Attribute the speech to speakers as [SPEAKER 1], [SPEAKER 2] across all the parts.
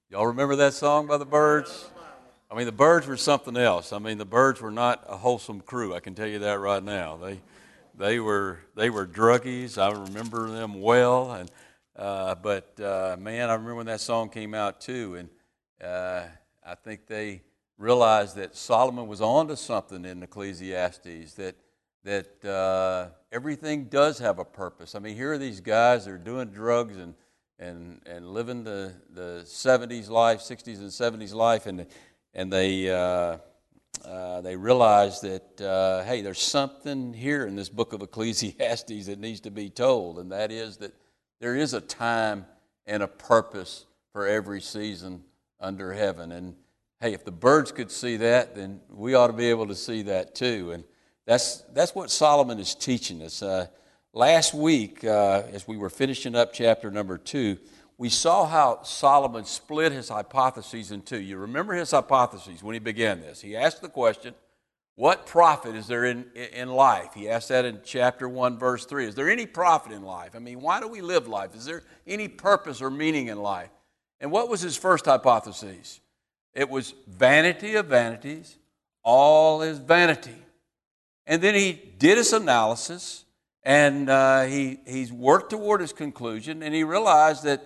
[SPEAKER 1] Y'all remember that song by the Byrds? I mean, the Byrds were something else. I mean, the Byrds were not a wholesome crew. I can tell you that right now. They were druggies. I remember them well, and but man, I remember when that song came out too, and I think they realized that Solomon was onto something in Ecclesiastes. That everything does have a purpose. I mean, here are these guys that are doing drugs and living the 70s life, 60s and 70s life, and they realize that, hey, there's something here in this book of Ecclesiastes that needs to be told, and that is that there is a time and a purpose for every season under heaven. And, hey, if the Byrds could see that, then we ought to be able to see that too. And that's what Solomon is teaching us. Last week, as we were finishing up chapter number 2, we saw how Solomon split his hypotheses in two. You remember his hypotheses when he began this. He asked the question, what profit is there in life? He asked that in chapter 1, verse 3. Is there any profit in life? I mean, why do we live life? Is there any purpose or meaning in life? And what was his first hypothesis? It was vanity of vanities, all is vanity. And then he did his analysis, and he's worked toward his conclusion, and he realized that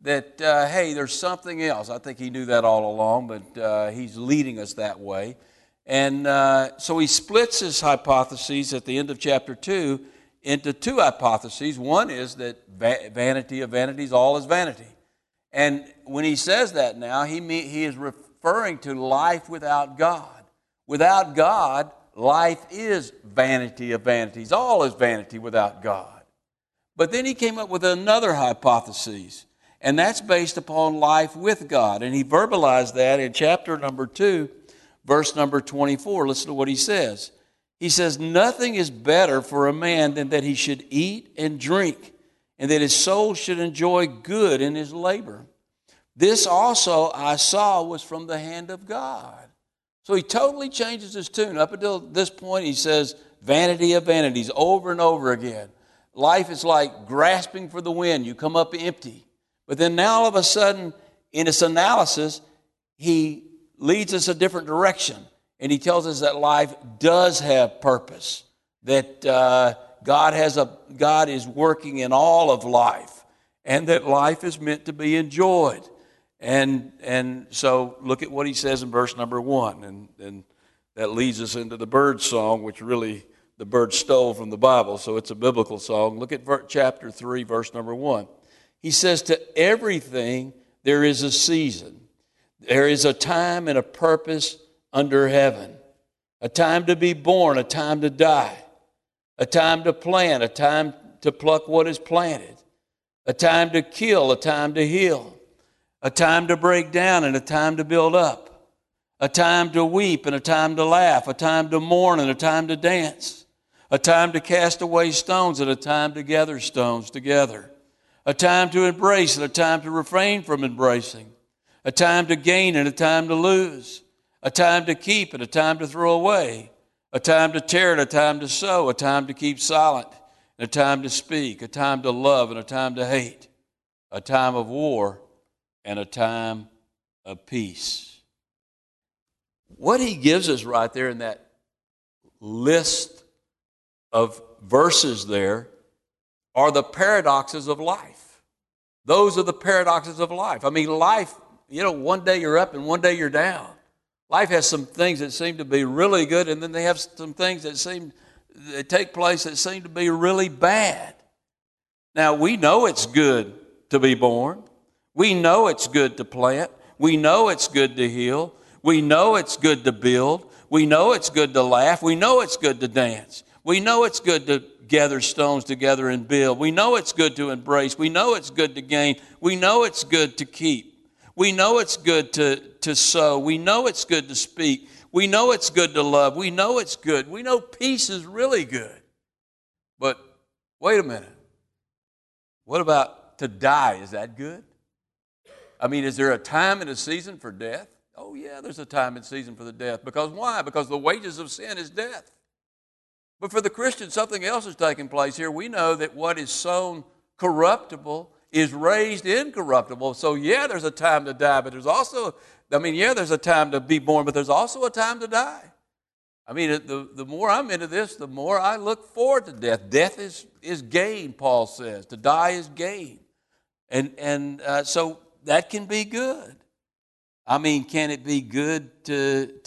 [SPEAKER 1] hey, there's something else. I think he knew that all along, but he's leading us that way. And so he splits his hypotheses at the end of chapter 2 into two hypotheses. One is that vanity of vanities, all is vanity. And when he says that now, he is referring to life without God. Without God, life is vanity of vanities. All is vanity without God. But then he came up with another hypothesis, and that's based upon life with God. And he verbalized that in chapter number 2, verse number 24. Listen to what he says. He says, nothing is better for a man than that he should eat and drink, and that his soul should enjoy good in his labor. This also I saw was from the hand of God. So he totally changes his tune. Up until this point, he says, vanity of vanities, over and over again. Life is like grasping for the wind. You come up empty. But then now all of a sudden, in his analysis, he leads us a different direction. And he tells us that life does have purpose, that God is working in all of life, and that life is meant to be enjoyed. And so look at what he says in verse number 1, and that leads us into the Byrds song, which really the Byrds stole from the Bible, so it's a biblical song. Look at chapter 3, verse number 1. He says, to everything there is a season. There is a time and a purpose under heaven. A time to be born, a time to die. A time to plant, a time to pluck what is planted. A time to kill, a time to heal. A time to break down and a time to build up. A time to weep and a time to laugh. A time to mourn and a time to dance. A time to cast away stones and a time to gather stones together. A time to embrace and a time to refrain from embracing. A time to gain and a time to lose. A time to keep and a time to throw away. A time to tear and a time to sow. A time to keep silent and a time to speak. A time to love and a time to hate. A time of war and a time of peace. What he gives us right there in that list of verses there are the paradoxes of life. Those are the paradoxes of life. I mean, life, one day you're up and one day you're down. Life has some things that seem to be really good, and then they have some things that take place that seem to be really bad. Now, we know it's good to be born. We know it's good to plant. We know it's good to heal. We know it's good to build. We know it's good to laugh. We know it's good to dance. We know it's good to gather stones together and build. We know it's good to embrace. We know it's good to gain. We know it's good to keep. We know it's good to sow. We know it's good to speak. We know it's good to love. We know it's good. We know peace is really good. But wait a minute. What about to die? Is that good? I mean, is there a time and a season for death? Oh, yeah, there's a time and season for the death. Because why? Because the wages of sin is death. But for the Christian, something else is taking place here. We know that what is sown corruptible is raised incorruptible. So yeah, there's a time to die, but there's also, there's a time to be born, but there's also a time to die. I mean, the more I'm into this, the more I look forward to death. Death is gain, Paul says. To die is gain. And so that can be good. I mean, can it be good to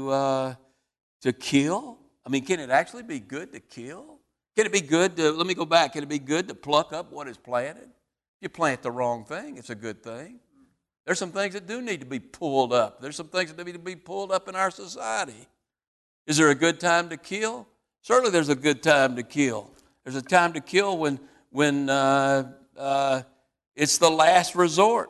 [SPEAKER 1] kill? I mean, can it actually be good to kill? Can it be good to, let me go back, can it be good to pluck up what is planted? If you plant the wrong thing, it's a good thing. There's some things that do need to be pulled up. There's some things that need to be pulled up in our society. Is there a good time to kill? Certainly there's a good time to kill. There's a time to kill when it's the last resort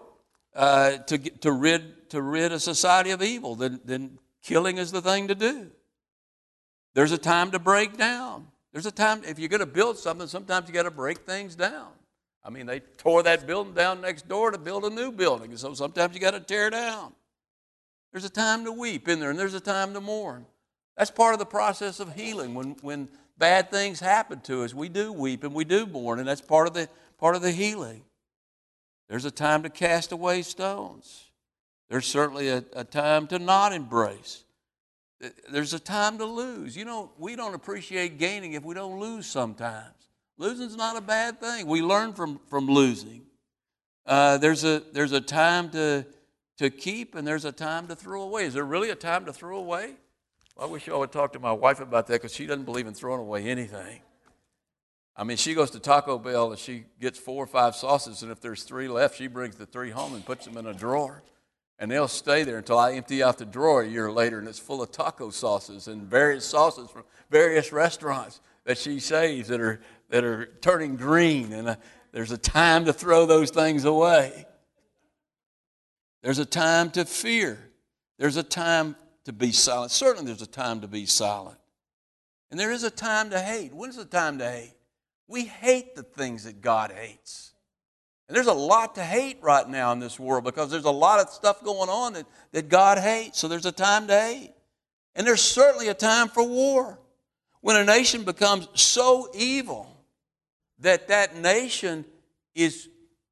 [SPEAKER 1] to rid a society of evil. Then killing is the thing to do. There's a time to break down. There's a time, if you're going to build something, sometimes you got to break things down. I mean, they tore that building down next door to build a new building, and so sometimes you got to tear down. There's a time to weep in there, and there's a time to mourn. That's part of the process of healing. When bad things happen to us, we do weep and we do mourn, and that's part of the healing. There's a time to cast away stones. There's certainly a time to not embrace. There's a time to lose. You know, we don't appreciate gaining if we don't lose sometimes. Losing's not a bad thing. We learn from losing. There's a time to keep, and there's a time to throw away. Is there really a time to throw away? Well, I wish I would talk to my wife about that, because she doesn't believe in throwing away anything. I mean, she goes to Taco Bell and she gets 4 or 5 sauces, and if there's 3 left, she brings the 3 home and puts them in a drawer. And they'll stay there until I empty out the drawer a year later, and it's full of taco sauces and various sauces from various restaurants that she saves that are turning green. And there's a time to throw those things away. There's a time to fear. There's a time to be silent. Certainly there's a time to be silent. And there is a time to hate. When is the time to hate? We hate the things that God hates. And there's a lot to hate right now in this world, because there's a lot of stuff going on that God hates. So there's a time to hate. And there's certainly a time for war. When a nation becomes so evil that nation is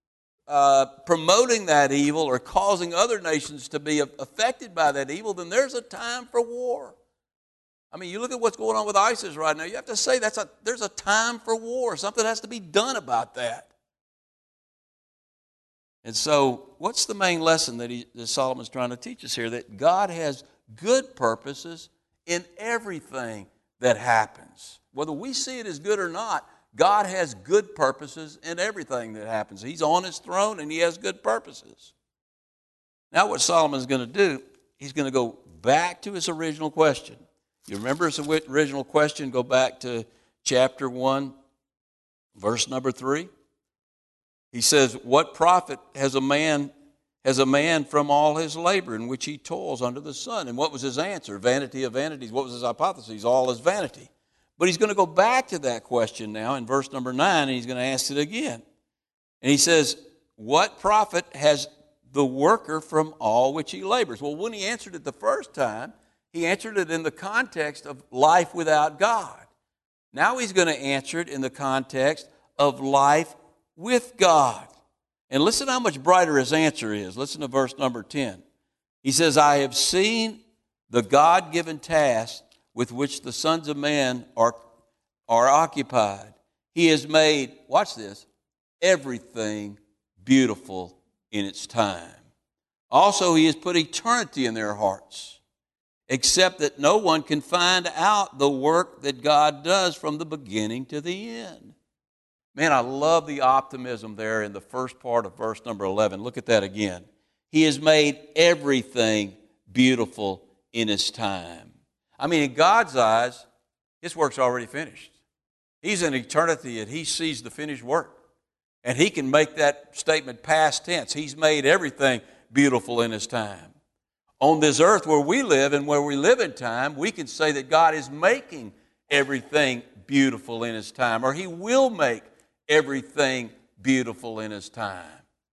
[SPEAKER 1] promoting that evil or causing other nations to be affected by that evil, then there's a time for war. I mean, you look at what's going on with ISIS right now, you have to say there's a time for war. Something has to be done about that. And so, what's the main lesson that Solomon's trying to teach us here? That God has good purposes in everything that happens. Whether we see it as good or not, God has good purposes in everything that happens. He's on his throne and he has good purposes. Now what Solomon's going to do, he's going to go back to his original question. You remember his original question? Go back to chapter 1, verse number 3. He says, what profit has a man from all his labor in which he toils under the sun? And what was his answer? Vanity of vanities. What was his hypothesis? All is vanity. But he's going to go back to that question now in verse number 9, and he's going to ask it again. And he says, what profit has the worker from all which he labors? Well, when he answered it the first time, he answered it in the context of life without God. Now he's going to answer it in the context of life with God. And listen how much brighter his answer is. Listen to verse number 10. He says, I have seen the God-given task with which the sons of man are occupied. He has made, watch this, everything beautiful in its time. Also, he has put eternity in their hearts, except that no one can find out the work that God does from the beginning to the end. Man, I love the optimism there in the first part of verse number 11. Look at that again. He has made everything beautiful in his time. I mean, in God's eyes, his work's already finished. He's in eternity and he sees the finished work. And he can make that statement past tense. He's made everything beautiful in his time. On this earth where we live and where we live in time, we can say that God is making everything beautiful in his time, or he will make everything beautiful in his time.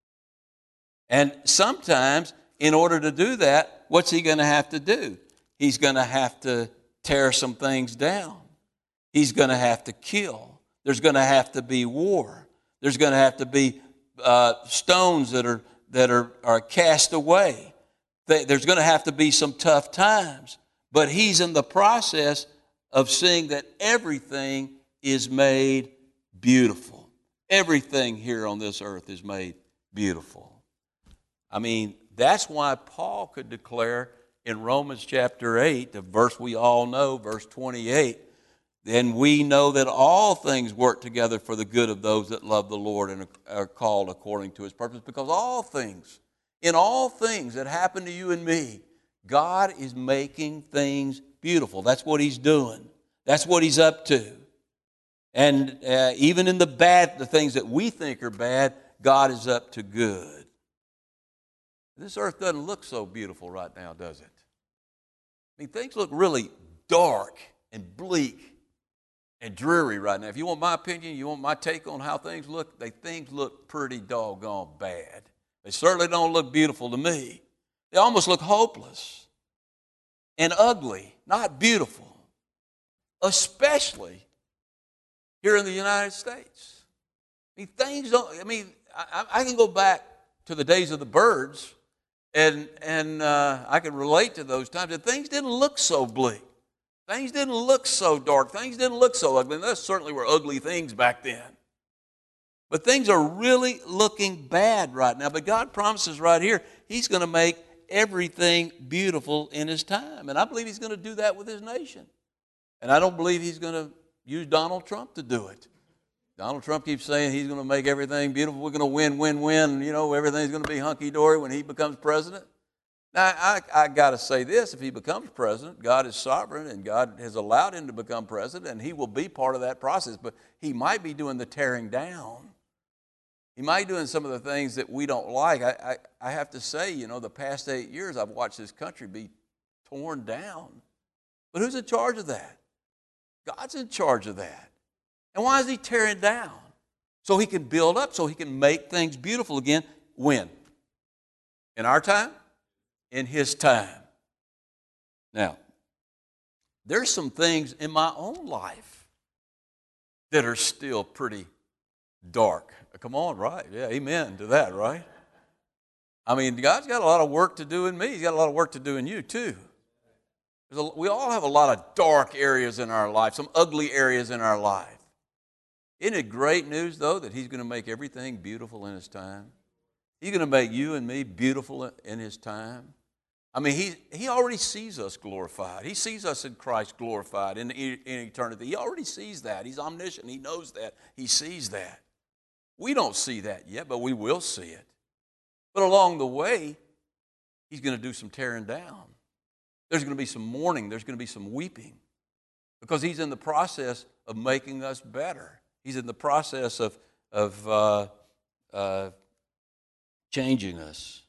[SPEAKER 1] And sometimes, in order to do that, what's he going to have to do? He's going to have to tear some things down. He's going to have to kill. There's going to have to be war. There's going to have to be stones that are cast away. There's going to have to be some tough times. But he's in the process of seeing that everything is made beautiful. Everything here on this earth is made beautiful. I mean, that's why Paul could declare in Romans chapter 8, the verse we all know, verse 28, then we know that all things work together for the good of those that love the Lord and are called according to his purpose. Because all things, in all things that happen to you and me, God is making things beautiful. That's what he's doing. That's what he's up to. And even in the things that we think are bad, God is up to good. This earth doesn't look so beautiful right now, does it? I mean, things look really dark and bleak and dreary right now. If you want my opinion, you want my take on how things look, things look pretty doggone bad. They certainly don't look beautiful to me. They almost look hopeless and ugly, not beautiful, especially here in the United States. I mean, things don't, I mean, I can go back to the days of the Byrds, and I can relate to those times, and things didn't look so bleak. Things didn't look so dark. Things didn't look so ugly. And there certainly were ugly things back then. But things are really looking bad right now. But God promises right here, he's going to make everything beautiful in his time. And I believe he's going to do that with his nation. And I don't believe he's going to use Donald Trump to do it. Donald Trump keeps saying he's going to make everything beautiful. We're going to win, win, win. You know, everything's going to be hunky-dory when he becomes president. Now, I got to say this. If he becomes president, God is sovereign, and God has allowed him to become president, and he will be part of that process. But he might be doing the tearing down. He might be doing some of the things that we don't like. I have to say, you know, the past 8 years I've watched this country be torn down. But who's in charge of that? God's in charge of that. And why is he tearing down? So he can build up, so he can make things beautiful again. When? In our time? In his time. Now, there's some things in my own life that are still pretty dark. Come on, right? Yeah, amen to that, right? I mean, God's got a lot of work to do in me. He's got a lot of work to do in you, too. We all have a lot of dark areas in our life, some ugly areas in our life. Isn't it great news, though, that he's going to make everything beautiful in his time? He's going to make you and me beautiful in his time. I mean, he already sees us glorified. He sees us in Christ glorified in eternity. He already sees that. He's omniscient. He knows that. He sees that. We don't see that yet, but we will see it. But along the way, he's going to do some tearing down. There's going to be some mourning. There's going to be some weeping because he's in the process of making us better. He's in the process of changing us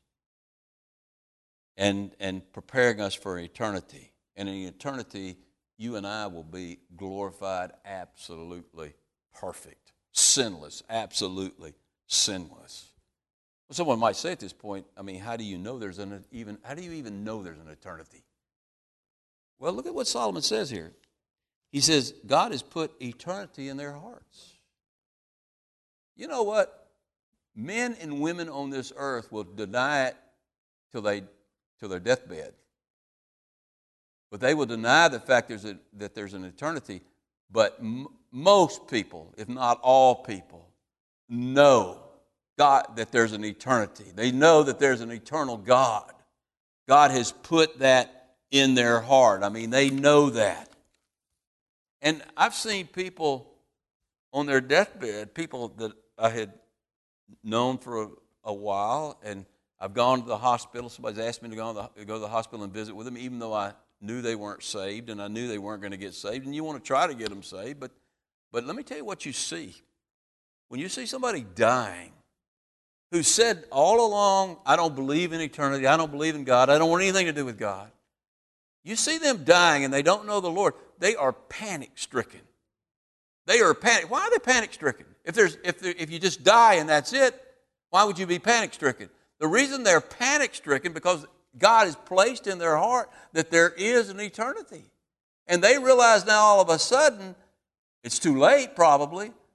[SPEAKER 1] and preparing us for eternity. And in eternity, you and I will be glorified, absolutely perfect, sinless, absolutely sinless. Well, someone might say at this point, I mean, how do you even know there's an eternity? Well, look at what Solomon says here. He says, God has put eternity in their hearts. You know what? Men and women on this earth will deny it till their deathbed. But they will deny the fact that there's an eternity. But most people, if not all people, know God, that there's an eternity. They know that there's an eternal God. God has put that in their heart. I mean, they know that. And I've seen people on their deathbed, people that I had known for a while, and I've gone to the hospital. Somebody's asked me to go to the hospital and visit with them, even though I knew they weren't saved, and I knew they weren't going to get saved. And you want to try to get them saved, but let me tell you what you see. When you see somebody dying, who said all along, I don't believe in eternity, I don't believe in God, I don't want anything to do with God. You see them dying and they don't know the Lord. They are panic-stricken. They are panic. Why are they panic-stricken? If you just die and that's it, why would you be panic-stricken? The reason they're panic-stricken because God has placed in their heart that there is an eternity. And they realize now all of a sudden, it's too late probably,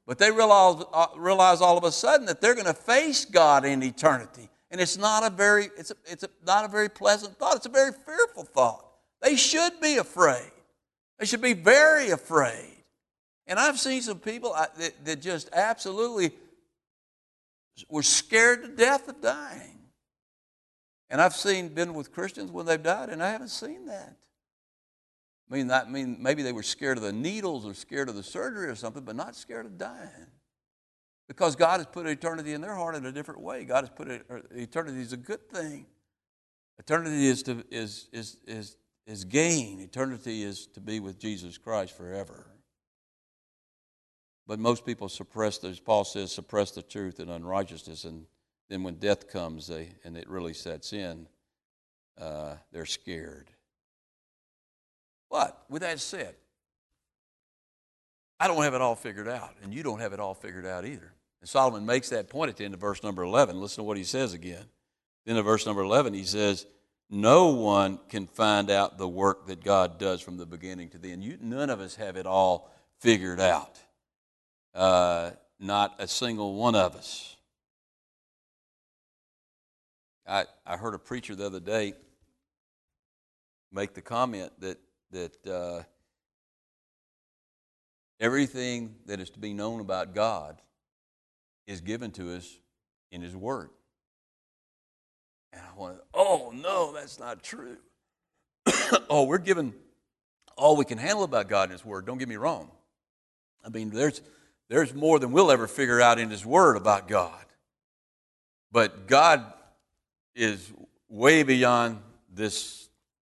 [SPEAKER 1] But they realize all of a sudden that they're going to face God in eternity. And it's not a very pleasant thought. It's a very fearful thought. They should be afraid. They should be very afraid. And I've seen some people that just absolutely were scared to death of dying. And I've been with Christians when they've died, and I haven't seen that. I mean, maybe they were scared of the needles or scared of the surgery or something, but not scared of dying. Because God has put eternity in their heart in a different way. God has put eternity is a good thing. Eternity is gain. Eternity is to be with Jesus Christ forever. But most people suppress, as Paul says, suppress the truth and unrighteousness, and then when death comes and it really sets in, they're scared. But with that said, I don't have it all figured out, and you don't have it all figured out either. And Solomon makes that point at the end of verse number 11. Listen to what he says again. Then in verse number 11, he says, no one can find out the work that God does from the beginning to the end. None of us have it all figured out. Not a single one of us. I heard a preacher the other day make the comment that everything that is to be known about God is given to us in His Word. And I went, oh, no, that's not true. We're given all we can handle about God in His Word. Don't get me wrong. I mean, there's more than we'll ever figure out in His Word about God. But God is way beyond this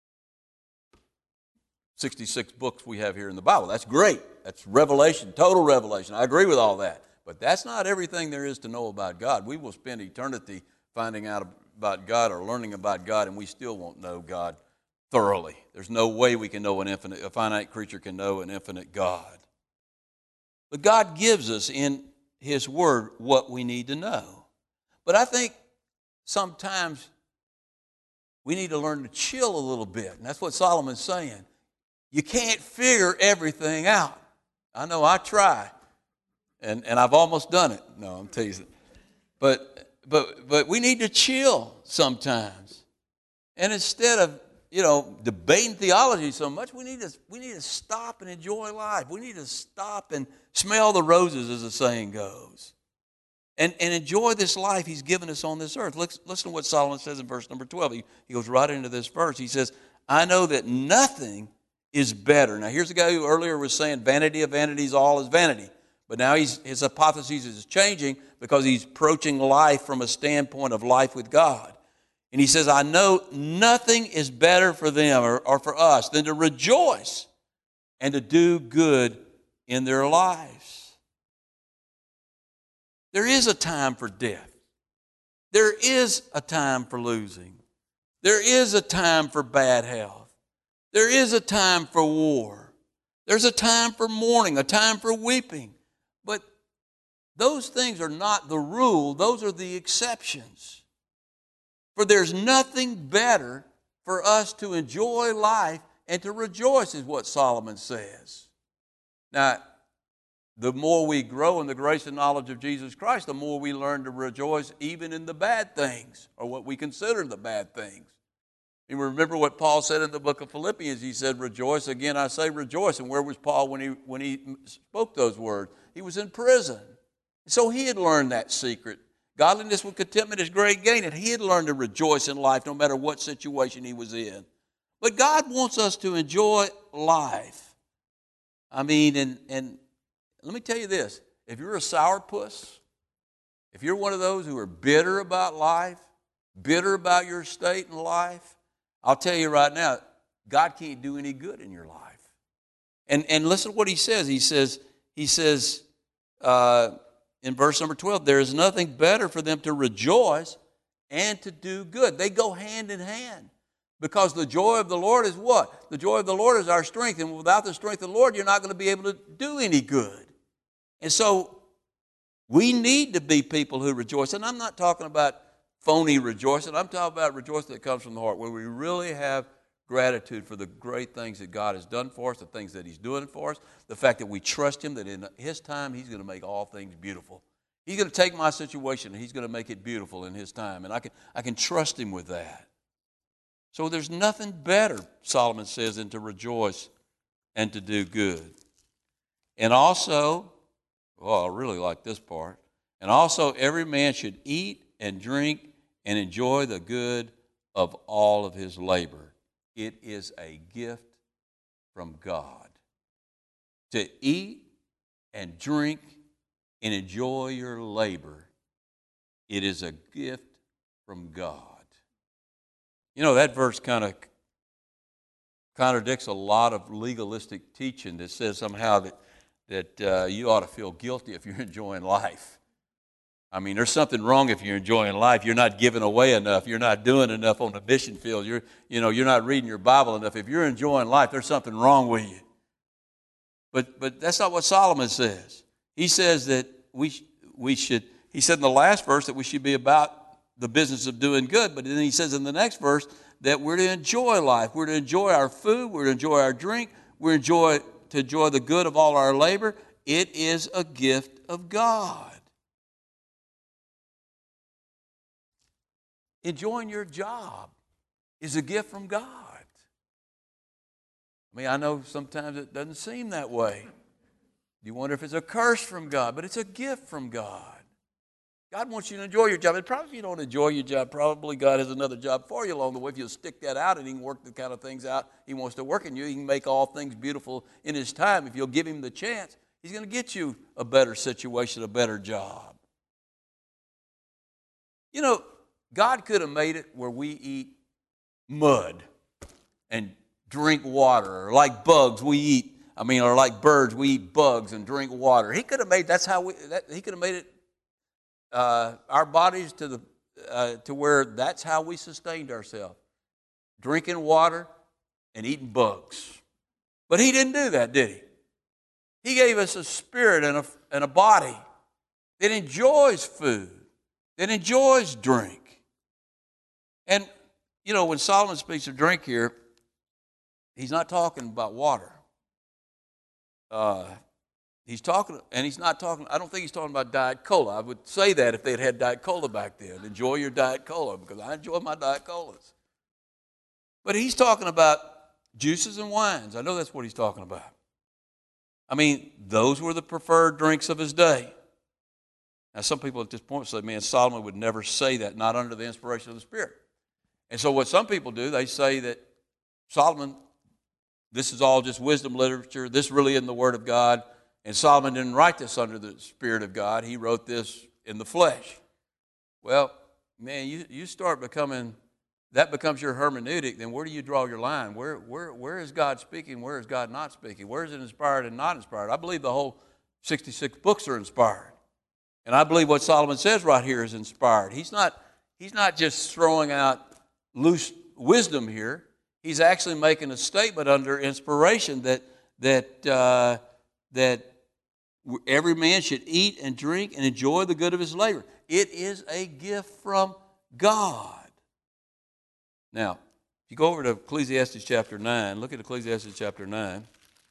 [SPEAKER 1] 66 books we have here in the Bible. That's great. That's revelation, total revelation. I agree with all that. But that's not everything there is to know about God. We will spend eternity finding out about God or learning about God, and we still won't know God thoroughly. There's no way we can know a finite creature can know an infinite God. But God gives us in His Word what we need to know. But I think sometimes we need to learn to chill a little bit. And that's what Solomon's saying. You can't figure everything out. I know I try. And I've almost done it. No, I'm teasing. But we need to chill sometimes. And instead of, debating theology so much, we need to stop and enjoy life. We need to stop and smell the roses, as the saying goes. And enjoy this life He's given us on this earth. Listen to what Solomon says in verse number 12. He goes right into this verse. He says, I know that nothing is better. Now, here's a guy who earlier was saying vanity of vanities, all is vanity. But now his hypothesis is changing because he's approaching life from a standpoint of life with God. And he says, I know nothing is better for them or for us than to rejoice and to do good in their lives. There is a time for death. There is a time for losing. There is a time for bad health. There is a time for war. There's a time for mourning, a time for weeping. But those things are not the rule. Those are the exceptions. For there's nothing better for us to enjoy life and to rejoice, is what Solomon says. Now, the more we grow in the grace and knowledge of Jesus Christ, the more we learn to rejoice even in the bad things, or what we consider the bad things. You remember what Paul said in the book of Philippians. He said, rejoice. Again, I say rejoice. And where was Paul when he spoke those words? He was in prison. So he had learned that secret. Godliness with contentment is great gain. And he had learned to rejoice in life no matter what situation he was in. But God wants us to enjoy life. I mean, and let me tell you this. If you're a sourpuss, if you're one of those who are bitter about life, bitter about your state in life, I'll tell you right now, God can't do any good in your life. And listen to what He says. He says in verse number 12, there is nothing better for them to rejoice and to do good. They go hand in hand. Because the joy of the Lord is what? The joy of the Lord is our strength. And without the strength of the Lord, you're not going to be able to do any good. And so we need to be people who rejoice. And I'm not talking about phony rejoicing. I'm talking about rejoicing that comes from the heart, where we really have gratitude for the great things that God has done for us, the things that He's doing for us, the fact that we trust Him, that in His time He's going to make all things beautiful. He's going to take my situation and He's going to make it beautiful in His time, and I can trust Him with that. So there's nothing better, Solomon says, than to rejoice and to do good. And also, I really like this part, and also every man should eat and drink and enjoy the good of all of his labor. It is a gift from God. To eat and drink and enjoy your labor, it is a gift from God. You know, that verse kind of contradicts a lot of legalistic teaching that says somehow that you ought to feel guilty if you're enjoying life. I mean, there's something wrong if you're enjoying life. You're not giving away enough. You're not doing enough on the mission field. You're not reading your Bible enough. If you're enjoying life, there's something wrong with you. But that's not what Solomon says. He says that we should. He said in the last verse that we should be about the business of doing good. But then he says in the next verse that we're to enjoy life. We're to enjoy our food. We're to enjoy our drink. We're to enjoy the good of all our labor. It is a gift of God. Enjoying your job is a gift from God. I mean, I know sometimes it doesn't seem that way. You wonder if it's a curse from God, but it's a gift from God. God wants you to enjoy your job. And probably if you don't enjoy your job, probably God has another job for you along the way. If you'll stick that out and He can work the kind of things out He wants to work in you, He can make all things beautiful in His time. If you'll give Him the chance, He's going to get you a better situation, a better job. You know, God could have made it where we eat mud and drink water, or like bugs or like birds, we eat bugs and drink water. He could have made He could have made it our bodies to where that's how we sustained ourselves, drinking water and eating bugs. But He didn't do that, did He? He gave us a spirit and a body that enjoys food, that enjoys drink. And, you know, when Solomon speaks of drink here, he's not talking about water. He's not talking, I don't think he's talking about Diet Cola. I would say that if they'd had Diet Cola back then. Enjoy your Diet Cola, because I enjoy my Diet Colas. But he's talking about juices and wines. I know that's what he's talking about. I mean, those were the preferred drinks of his day. Now, some people at this point say, man, Solomon would never say that, not under the inspiration of the Spirit. And so what some people do, they say that Solomon, this is all just wisdom literature. This really isn't the Word of God. And Solomon didn't write this under the Spirit of God. He wrote this in the flesh. Well, man, you start becoming, that becomes your hermeneutic, then where do you draw your line? Where is God speaking? Where is God not speaking? Where is it inspired and not inspired? I believe the whole 66 books are inspired. And I believe what Solomon says right here is inspired. He's not just throwing out loose wisdom here. He's actually making a statement under inspiration that every man should eat and drink and enjoy the good of his labor. It is a gift from God. Now, if you go over to Ecclesiastes chapter 9, look at Ecclesiastes chapter 9.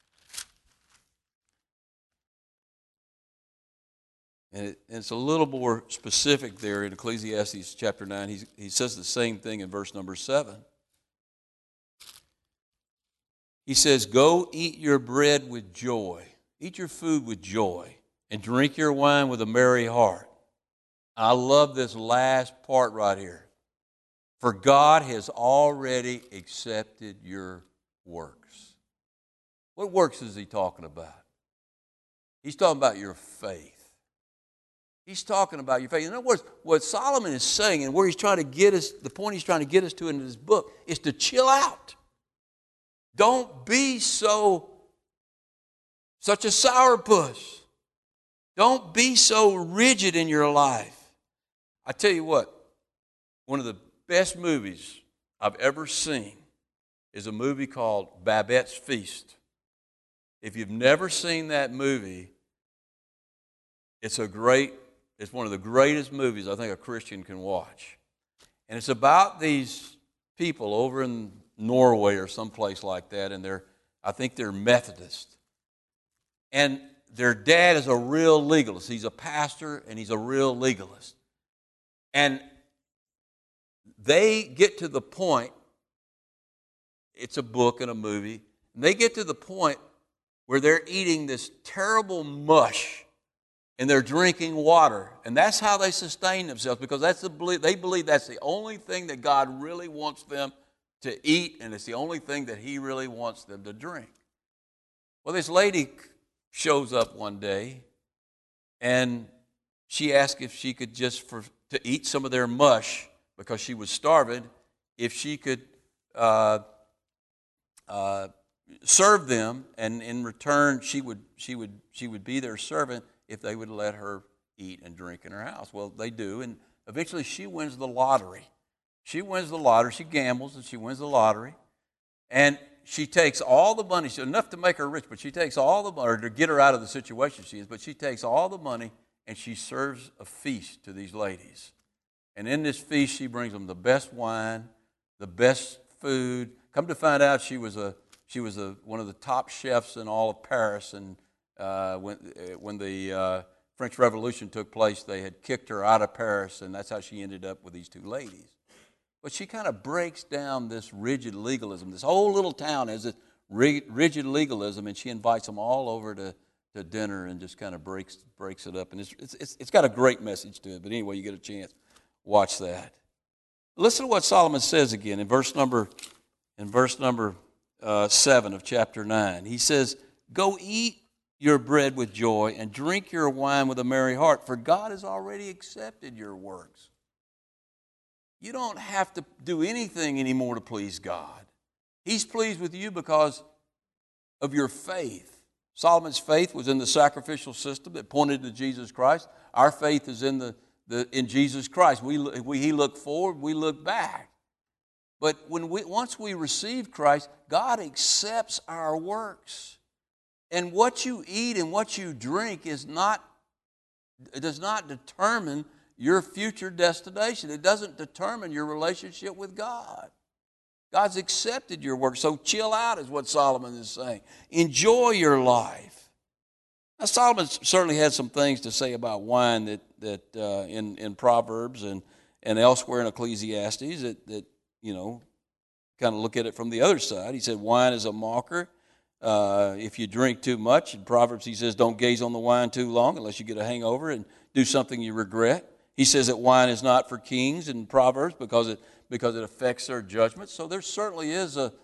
[SPEAKER 1] And it's a little more specific there in Ecclesiastes chapter 9. He says the same thing in verse number 7. He says, go eat your bread with joy. Eat your food with joy. And drink your wine with a merry heart. I love this last part right here. For God has already accepted your works. What works is He talking about? He's talking about your faith. He's talking about your faith. In other words, what Solomon is saying and where he's trying to get us, the point he's trying to get us to in this book is to chill out. Don't be such a sourpuss. Don't be so rigid in your life. I tell you what, one of the best movies I've ever seen is a movie called Babette's Feast. If you've never seen that movie, it's one of the greatest movies I think a Christian can watch. And it's about these people over in Norway or someplace like that, and I think they're Methodist. And their dad is a real legalist. He's a pastor, and he's a real legalist. And they get to the point, it's a book and a movie, and they get to the point where they're eating this terrible mush and they're drinking water. And that's how they sustain themselves, because they believe that's the only thing that God really wants them to eat, and it's the only thing that He really wants them to drink. Well, this lady shows up one day, and she asked if she could to eat some of their mush, because she was starving, if she could serve them, and in return she would be their servant if they would let her eat and drink in her house. Well, they do, and eventually she wins the lottery. She wins the lottery. She gambles and she wins the lottery, and she takes all the money. Enough to make her rich, but she takes all the money, or to get her out of the situation she is. But she takes all the money and she serves a feast to these ladies. And in this feast, she brings them the best wine, the best food. Come to find out, she was one of the top chefs in all of Paris. And when the French Revolution took place, they had kicked her out of Paris, and that's how she ended up with these two ladies. But she kind of breaks down this rigid legalism. This whole little town has this rigid legalism, and she invites them all over to dinner and just kind of breaks it up. And it's got a great message to it. But anyway, you get a chance, watch that. Listen to what Solomon says again in verse number 7 of chapter 9. He says, "Go eat your bread with joy and drink your wine with a merry heart, for God has already accepted your works." You don't have to do anything anymore to please God. He's pleased with you because of your faith. Solomon's faith was in the sacrificial system that pointed to Jesus Christ. Our faith is in in Jesus Christ. He looked forward, we look back. But once we receive Christ, God accepts our works. And what you eat and what you drink does not determine your future destination. It doesn't determine your relationship with God. God's accepted your work, so chill out is what Solomon is saying. Enjoy your life. Now, Solomon certainly had some things to say about wine that in Proverbs and elsewhere in Ecclesiastes that kind of look at it from the other side. He said wine is a mocker. If you drink too much, in Proverbs he says don't gaze on the wine too long unless you get a hangover and do something you regret. He says that wine is not for kings in Proverbs because it affects their judgment. So there certainly is and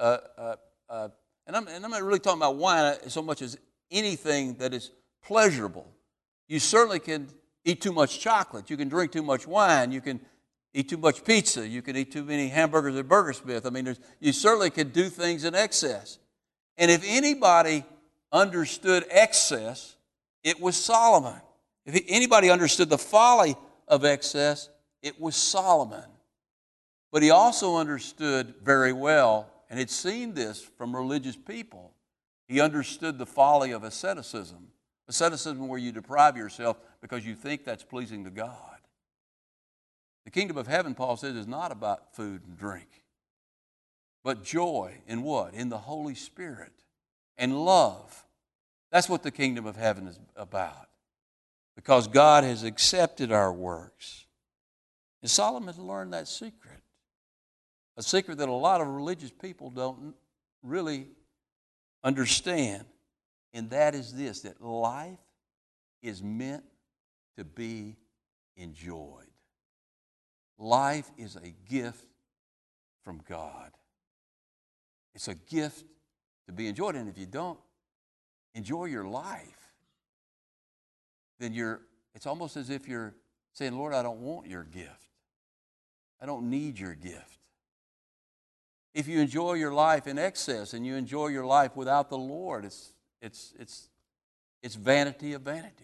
[SPEAKER 1] I'm not really talking about wine so much as anything that is pleasurable. You certainly can eat too much chocolate. You can drink too much wine. You can eat too much pizza. You can eat too many hamburgers at Burger Smith. I mean, you certainly can do things in excess. And if anybody understood excess, it was Solomon. If anybody understood the folly of excess, it was Solomon. But he also understood very well, and had seen this from religious people, he understood the folly of asceticism. Asceticism where you deprive yourself because you think that's pleasing to God. The kingdom of heaven, Paul says, is not about food and drink, but joy in what? In the Holy Spirit and love. That's what the kingdom of heaven is about. Because God has accepted our works. And Solomon learned that secret. A secret that a lot of religious people don't really understand. And that is this, that life is meant to be enjoyed. Life is a gift from God. It's a gift to be enjoyed. And if you don't enjoy your life, then it's almost as if you're saying, Lord, I don't want your gift. I don't need your gift. If you enjoy your life in excess and you enjoy your life without the Lord, it's vanity of vanities.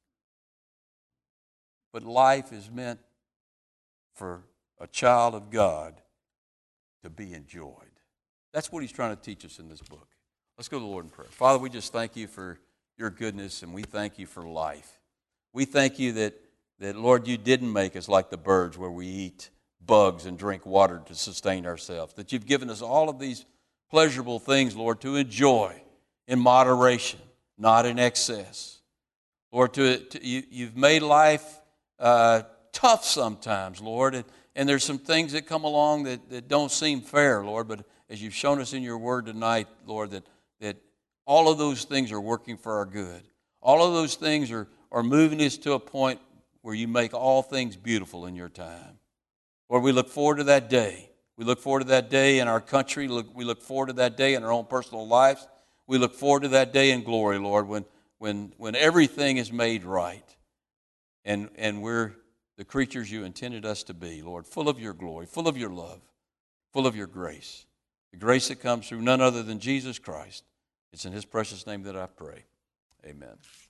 [SPEAKER 1] But life is meant for a child of God to be enjoyed. That's what he's trying to teach us in this book. Let's go to the Lord in prayer. Father, we just thank you for your goodness, and we thank you for life. We thank you that Lord, you didn't make us like the birds where we eat bugs and drink water to sustain ourselves. That you've given us all of these pleasurable things, Lord, to enjoy in moderation, not in excess. Lord, you've made life tough sometimes, Lord, and there's some things that come along that don't seem fair, Lord, but as you've shown us in your word tonight, Lord, that all of those things are working for our good. All of those things are moving us to a point where you make all things beautiful in your time. Lord, we look forward to that day. We look forward to that day in our country. We look forward to that day in our own personal lives. We look forward to that day in glory, Lord, when everything is made right and we're the creatures you intended us to be, Lord, full of your glory, full of your love, full of your grace. The grace that comes through none other than Jesus Christ. It's in his precious name that I pray. Amen.